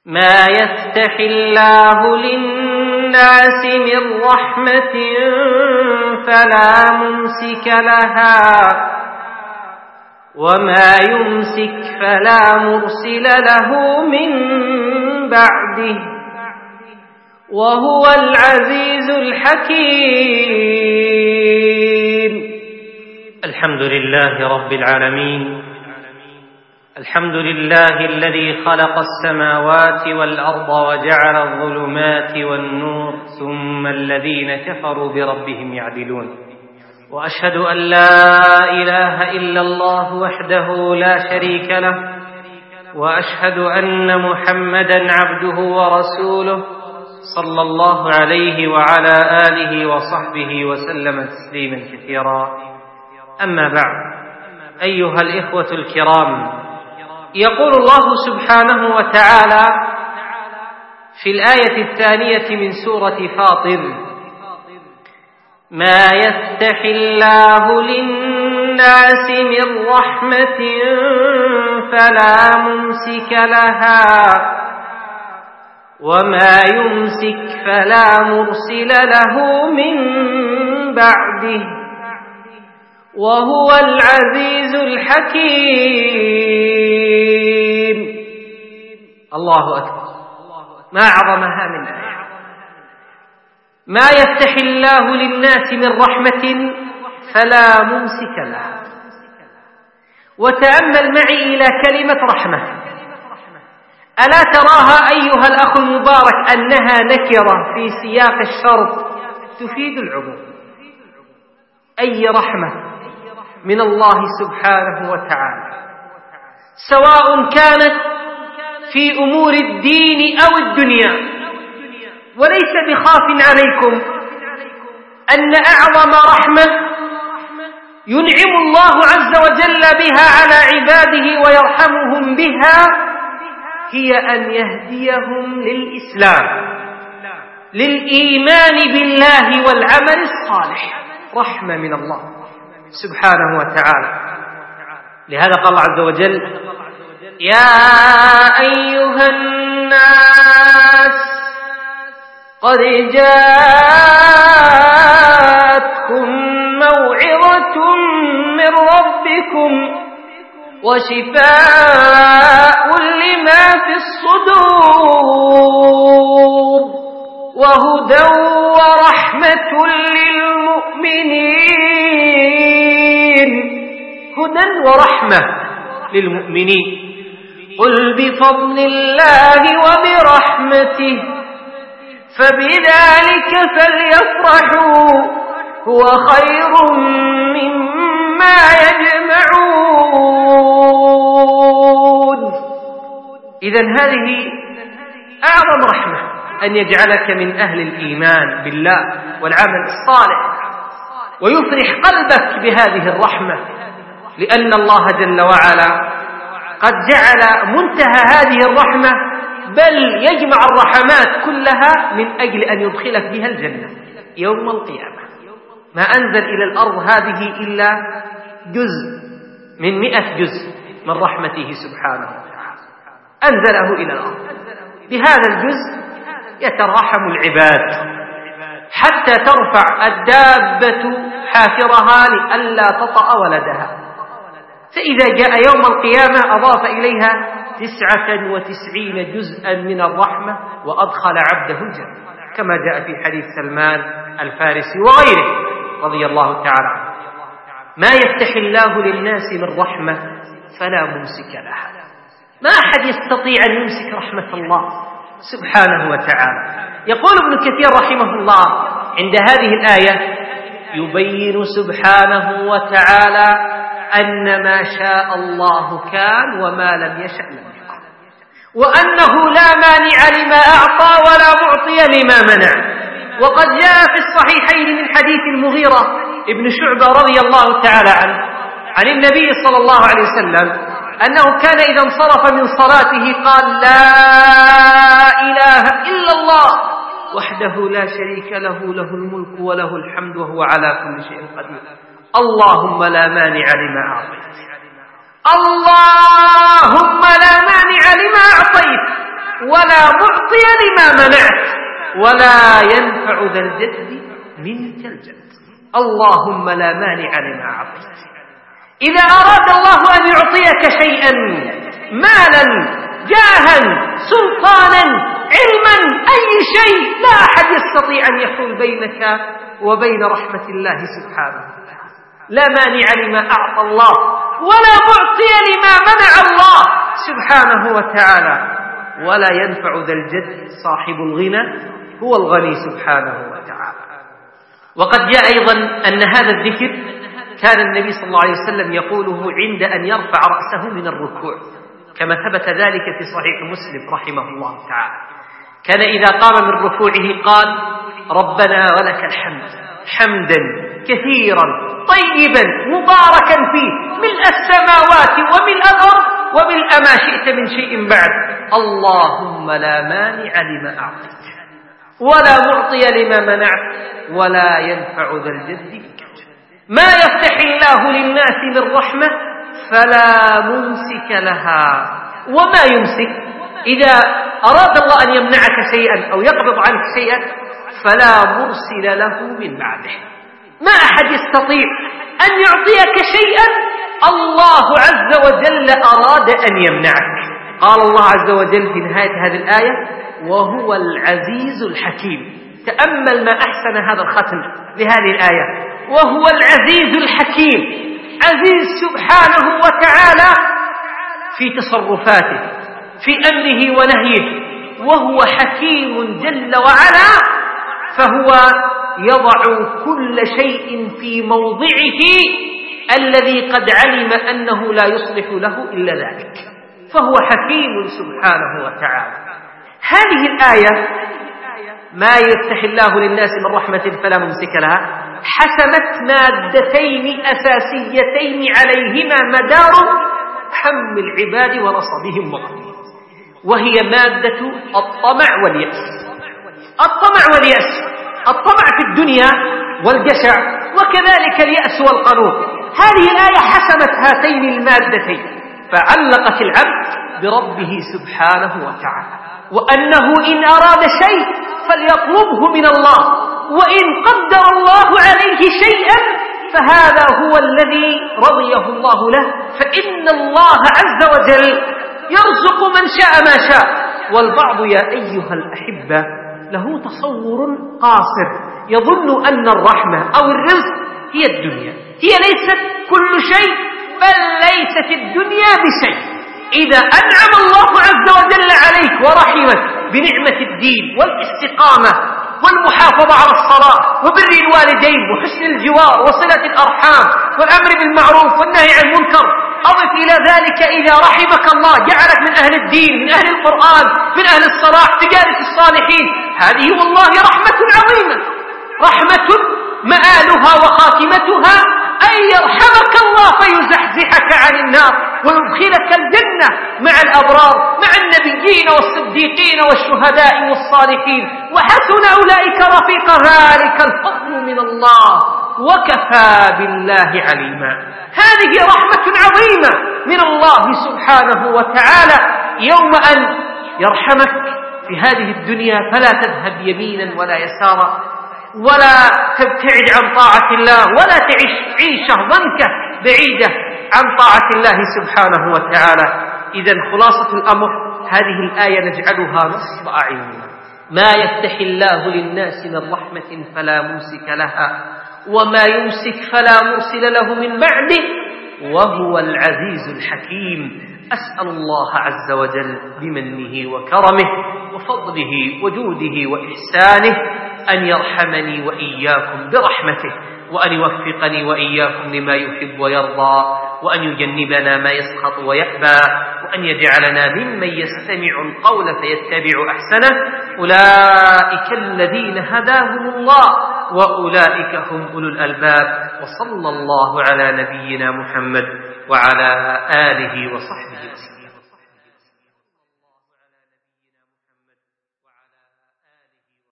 ما يفتح الله للناس من رحمة فلا ممسك لها وما يمسك فلا مرسل له من بعده وهو العزيز الحكيم. الحمد لله رب العالمين، الحمد لله الذي خلق السماوات والأرض وجعل الظلمات والنور ثم الذين كفروا بربهم يعدلون. وأشهد أن لا إله إلا الله وحده لا شريك له، وأشهد أن محمدًا عبده ورسوله صلى الله عليه وعلى آله وصحبه وسلم تسليما كثيرا. أما بعد، أيها الإخوة الكرام، يقول الله سبحانه وتعالى في الآية الثانية من سورة فاطر: ما يفتح الله للناس من رحمة فلا ممسك لها وما يمسك فلا مرسل له من بعده وهو العزيز الحكيم. الله أكبر، ما أعظمها من آية. ما يفتح الله للناس من رحمة فلا ممسك لها. وتأمل معي إلى كلمة رحمة، ألا تراها أيها الأخ المبارك أنها نكرة في سياق الشرط تفيد العموم؟ أي رحمة من الله سبحانه وتعالى، سواء كانت في أمور الدين أو الدنيا. وليس بخاف عليكم أن أعظم رحمة ينعم الله عز وجل بها على عباده ويرحمهم بها هي أن يهديهم للإسلام، للإيمان بالله والعمل الصالح. رحمة من الله سبحانه وتعالى. لهذا قال الله عز وجل: يا أيها الناس قد جاءتكم موعظة من ربكم وشفاء لما في الصدور وهدى ورحمة للمؤمنين. هدى ورحمة للمؤمنين. قل بفضل الله وبرحمته فبذلك فليفرحوا هو خير مما يجمعون. إذن هذه أعظم رحمة، أن يجعلك من أهل الإيمان بالله والعمل الصالح، ويفرح قلبك بهذه الرحمة، لأن الله جل وعلا قد جعل منتهى هذه الرحمة، بل يجمع الرحمات كلها من أجل أن يدخلك بها الجنة يوم القيامة. ما أنزل إلى الأرض هذه إلا جزء من 100 جزء من رحمته سبحانه وتعالى، أنزله إلى الأرض. بهذا الجزء يتراحم العباد حتى ترفع الدابة حافرها لئلا تطأ ولدها، فإذا جاء يوم القيامة أضاف إليها 99 جزءا من الرحمة وأدخل عبده الجنة، كما جاء في حديث سلمان الفارسي وغيره رضي الله تعالى عنه. ما يفتح الله للناس من رحمة فلا ممسك لها. ما أحد يستطيع أن يمسك رحمة الله سبحانه وتعالى. يقول ابن كثير رحمه الله عند هذه الآية: يبين سبحانه وتعالى أن ما شاء الله كان وما لم يشأ لم يكن، وأنه لا مانع لما أعطى ولا معطي لما منع. وقد جاء في الصحيحين من حديث المغيرة ابن شعبة رضي الله تعالى عنه عن النبي صلى الله عليه وسلم أنه كان إذا انصرف من صلاته قال: لا إله إلا الله وحده لا شريك له، له الملك وله الحمد وهو على كل شيء قدير، اللهم لا مانع لما أعطيت، اللهم لا مانع لما أعطيت ولا معطي لما منعت ولا ينفع ذا الجد منك الجد. اللهم لا مانع لما أعطيت. إذا أراد الله أن يعطيك شيئا، مالا، جاها، سلطانا، علما، أي شيء، لا أحد يستطيع أن يحول بينك وبين رحمة الله سبحانه وتعالى. لا مانع لما أعطى الله ولا معطي لما منع الله سبحانه وتعالى. ولا ينفع ذا الجد، صاحب الغنى هو الغني سبحانه وتعالى. وقد جاء أيضا أن هذا الذكر كان النبي صلى الله عليه وسلم يقوله عند أن يرفع رأسه من الركوع، كما ثبت ذلك في صحيح مسلم رحمه الله تعالى. كان إذا قام من ركوعه قال: ربنا ولك الحمد حمدا كثيرا طيبا مباركا فيه، ملء السماوات وملء الأرض وملء ما شئت من شيء بعد. اللهم لا مانع لما أعطيت ولا معطي لما منعت ولا ينفع ذا الجد منك الجد. ما يفتح الله للناس من رحمة فلا ممسك لها، وما يمسك إذا أراد الله أن يمنعك شيئا أو يقبض عنك شيئا فلا مرسل له من بعده. ما أحد يستطيع أن يعطيك شيئا الله عز وجل أراد أن يمنعك. قال الله عز وجل في نهاية هذه الآية: وهو العزيز الحكيم. تأمل ما أحسن هذا الختم لهذه الآية: وهو العزيز الحكيم. عزيز سبحانه وتعالى في تصرفاته، في أمره ونهيه، وهو حكيم جل وعلا، فهو يضع كل شيء في موضعه الذي قد علم أنه لا يصلح له إلا ذلك، فهو حكيم سبحانه وتعالى. هذه الآية: ما يفتح الله للناس من رحمة فلا ممسك لها، حسمت مادتين أساسيتين عليهما مدار هم العباد ونصبهم وغمهم، وهي مادة الطمع واليأس. الطمع واليأس، الطمع في الدنيا والجشع، وكذلك اليأس والقنوط. هذه الآية حسمت هاتين المادتين، فعلقت العبد بربه سبحانه وتعالى، وأنه إن أراد شيء فليطلبه من الله، وإن قدر الله عليه شيئا فهذا هو الذي رضيه الله له، فإن الله عز وجل يرزق من شاء ما شاء. والبعض يا أيها الأحبة له تصور قاصر، يظن أن الرحمة أو الرزق هي الدنيا، هي ليست كل شيء، بل ليست الدنيا بشيء. إذا أنعم الله عز وجل عليك ورحمك بنعمة الدين والاستقامة والمحافظة على الصلاة وبر الوالدين وحسن الجوار وصلة الأرحام والأمر بالمعروف والنهي عن المنكر، أضف إلى ذلك إذا رحمك الله جعلك من أهل الدين، من أهل القرآن، من أهل الصلاح، تجالس الصالحين، هذه والله رحمة عظيمة، رحمة مآلها وخاتمتها أن يرحمك الله فيزحزحك عن النار ويدخلك الجنة مع الأبرار، مع النبيين والصديقين والشهداء والصالحين، وحسن أولئك رفيق. ذلك الفضل من الله وكفى بالله عليما. هذه رحمة عظيمة من الله سبحانه وتعالى، يوم أن يرحمك في هذه الدنيا فلا تذهب يمينا ولا يسارا، ولا تبتعد عن طاعة الله، ولا تعيش عيشة ضنكة بعيدة عن طاعة الله سبحانه وتعالى. إذن خلاصة الأمر هذه الآية نجعلها نصب أعيننا: ما يفتح الله للناس من رحمة فلا ممسك لها وما يمسك فلا مرسل له من بعده وهو العزيز الحكيم. أسأل الله عز وجل بمنه وكرمه وفضله وجوده وإحسانه أن يرحمني وإياكم برحمته، وأن يوفقني وإياكم لما يحب ويرضى، وأن يجنبنا ما يسخط ويأبى، وأن يجعلنا ممن يستمع القول فيتبع أحسنه. أولئك الذين هداهم الله وأولئك هم أولو الألباب. وصلى الله على نبينا محمد وعلى آله وصحبه وسلم.